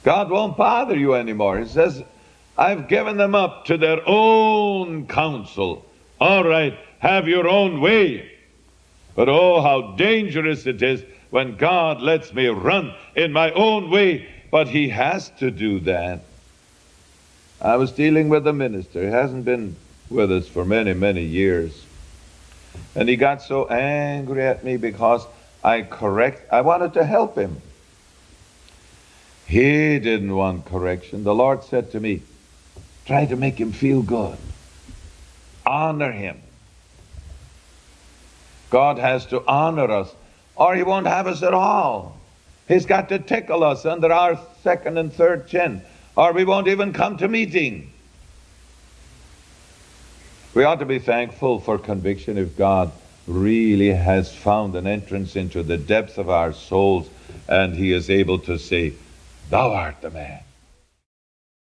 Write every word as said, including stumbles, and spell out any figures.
God won't bother you anymore. He says, I've given them up to their own counsel. All right, have your own way. But oh, how dangerous it is when God lets me run in my own way. But he has to do that. I was dealing with a minister. He hasn't been with us for many, many years. And he got so angry at me because I correct, I wanted to help him. He didn't want correction. The Lord said to me, try to make him feel good. Honor him. God has to honor us, or he won't have us at all. He's got to tickle us under our second and third chin, or we won't even come to meeting. We ought to be thankful for conviction if God really has found an entrance into the depths of our souls and he is able to say, thou art the man.